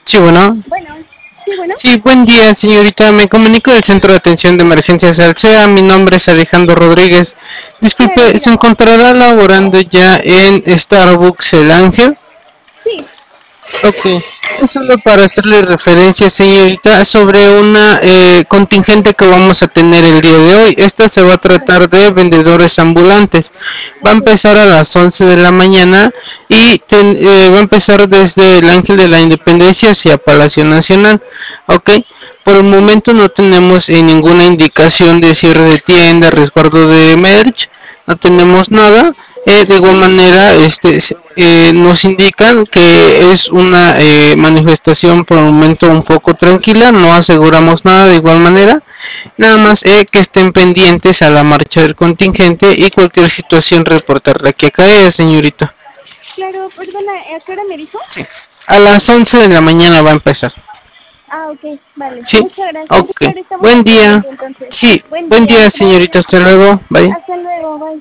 Sí, bueno. Bueno, sí, bueno. Sí, buen día, señorita. Me comunico del Centro de Atención de Emergencias Alsea. Mi nombre es Alejandro Rodríguez. Claro, Disculpe, ¿se dígame. encontrará laborando ya en Starbucks El Ángel? Sí, Ok, es solo para hacerle referencia, señorita, sobre una contingente que vamos a tener el día de hoy. Esta se va a claro. tratar de vendedores ambulantes. Va a Ok, empezar a las 11 de la mañana y va a empezar desde el Ángel de la Independencia hacia Palacio Nacional. Ok, por el sí, momento no tenemos ninguna indicación de cierre de tienda, resguardo de merch, no tenemos nada. De igual sí, manera, nos indican que es una manifestación por el momento un poco tranquila, no aseguramos nada de igual manera, nada ok. más que estén pendientes a la marcha del contingente y cualquier situación reportarla aquí a CAE, señorita. Claro, perdona, ¿a qué hora me dijo? Sí. A las 11 de la mañana va a empezar. Ah, ok, vale. Sí, Muchas gracias. ok. Claro, estamos Buen al día. pendiente entonces. Sí, Buen buen día, día, señorita. gracias. Hasta luego. Bye. Hasta luego, bye.